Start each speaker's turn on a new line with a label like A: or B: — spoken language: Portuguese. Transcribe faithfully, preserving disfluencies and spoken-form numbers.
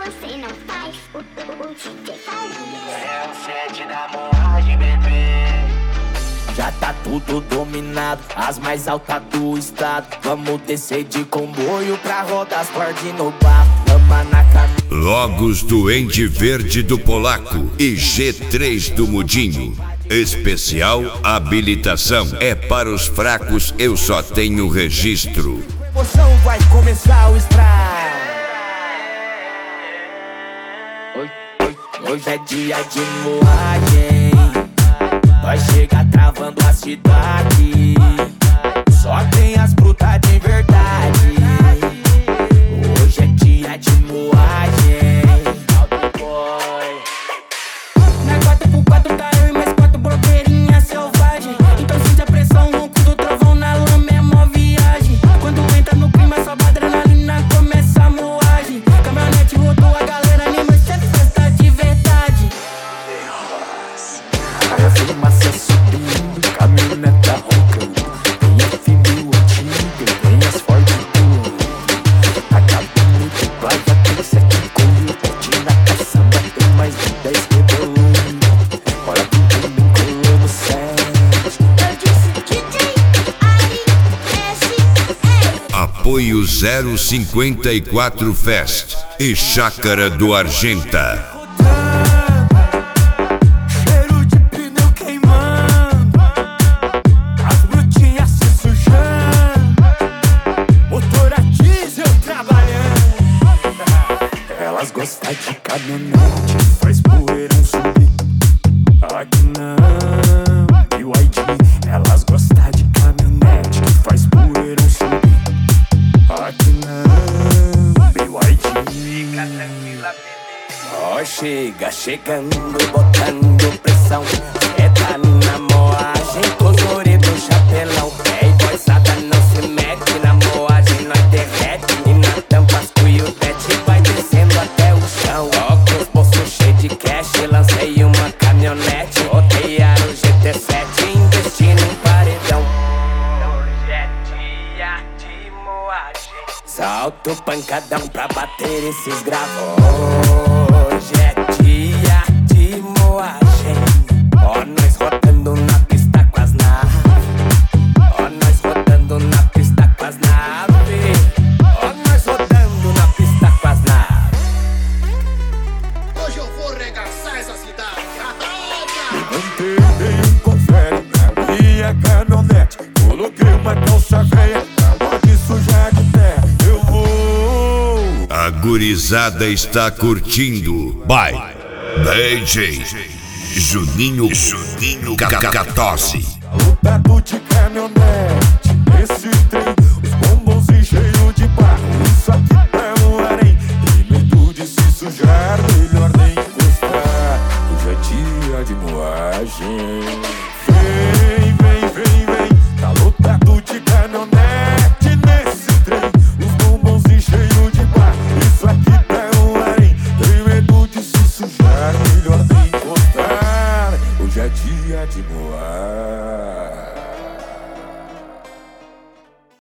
A: você não faz, o, o, o D J faria.
B: É o set da moagem, bebê.
C: Já tá tudo dominado, as mais altas do estado. Vamos descer de comboio pra rodar as cordas no bar. Lama na camisa.
D: Logos do Ende Verde do Polaco e G três do Mudinho. Especial habilitação. É para os fracos, eu só tenho registro.
C: A emoção vai começar o estrago. Hoje é dia de moagem. Nós chega travando a cidade. Só tem as brutas de verdade. Hoje é dia de moagem.
E: Na quatro por quatro tá eu e mais quatro blogueirinhas selvagem. Então sente a pressão, ronco do trovão na lama é mó viagem. Quando entra no clima sobe a adrenalina, começa a moagem. Caminhonete rodou, a galera anima, isso é festa de verdade.
C: A fumaça subindo, caminhoneta roncando. Tem a fininho antiga, tem as Ford pulando. Acabando de praia, tem sete coiote na caçamba. Tem mais de dez rebolando. Bora tudo me colando sete.
A: Eu disse D J Ari S R.
D: Apoio zero cinquenta e quatro Fest e Chácara do Argenta.
C: Cheiro de pneu queimando, as brutinhas se sujando, motor a diesel trabalhando. Elas gostam de caminhonete, faz poeirão subir. Aqui não, B Y D. Elas gostam de caminhonete, que faz poeirão subir. Aqui não, B Y D.
B: Fica tranquila, bebê.
C: Ó, chega, chegando, botando pressão. É tá na moagem, com zore do chapelão. É boiçada, não se mete na moagem, nós derrete. E na tampa as cuiudete vai descendo até o chão. Ó, com os bolsos cheios de cash, lancei uma caminhonete. Rodear o G T sete, investindo em paredão.
B: Hoje é dia de moagem.
C: Salto pancadão pra bater esses gravos. Hoje é dia de moagem. Ó, nós rodando na pista com as naves. Ó, nós rodando na pista com as naves. Ó, nós rodando na pista com as naves.
F: Hoje eu vou regaçar essa cidade.
C: Levantei, dei um confere na minha caminhonete. Coloquei uma calça velha, água de sujar de terra. Eu vou.
D: A gurizada está curtindo. By D J Juninho Juninho Cacatosse.
C: Lotado de caminhonete, esse trem, os bombons cheios de barro. Isso aqui tá no harém, e medo de se sujar, melhor nem encostar. Hoje é dia de moagem.